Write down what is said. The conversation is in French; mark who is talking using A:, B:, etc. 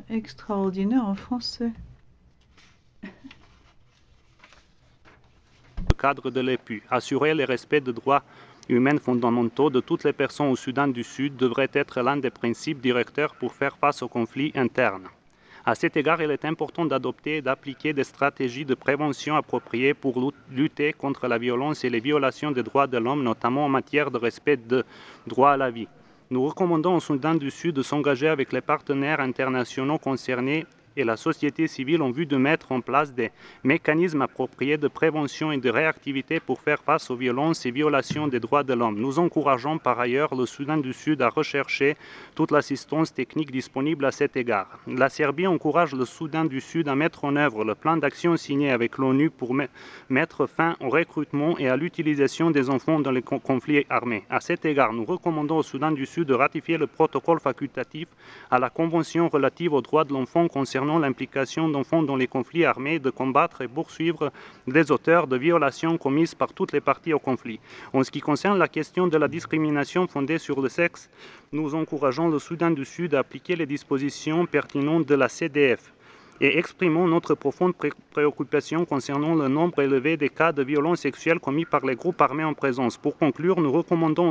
A: extraordinaire en français.
B: Le cadre de l'EPU, assurer le respect des droits humains fondamentaux de toutes les personnes au Soudan du Sud devrait être l'un des principes directeurs pour faire face aux conflits internes. À cet égard, il est important d'adopter et d'appliquer des stratégies de prévention appropriées pour lutter contre la violence et les violations des droits de l'homme, notamment en matière de respect du droit à la vie. Nous recommandons au Soudan du Sud de s'engager avec les partenaires internationaux concernés et la société civile en vue de mettre en place des mécanismes appropriés de prévention et de réactivité pour faire face aux violences et violations des droits de l'homme. Nous encourageons par ailleurs le Soudan du Sud à rechercher toute l'assistance technique disponible à cet égard. La Serbie encourage le Soudan du Sud à mettre en œuvre le plan d'action signé avec l'ONU pour mettre fin au recrutement et à l'utilisation des enfants dans les conflits armés. À cet égard, nous recommandons au Soudan du Sud de ratifier le protocole facultatif à la Convention relative aux droits de l'enfant concernant l'implication d'enfants dans les conflits armés, de combattre et poursuivre les auteurs de violations commises par toutes les parties au conflit. En ce qui concerne la question de la discrimination fondée sur le sexe, nous encourageons le Soudan du Sud à appliquer les dispositions pertinentes de la CDF et exprimons notre profonde préoccupation concernant le nombre élevé des cas de violences sexuelles commis par les groupes armés en présence. Pour conclure, nous recommandons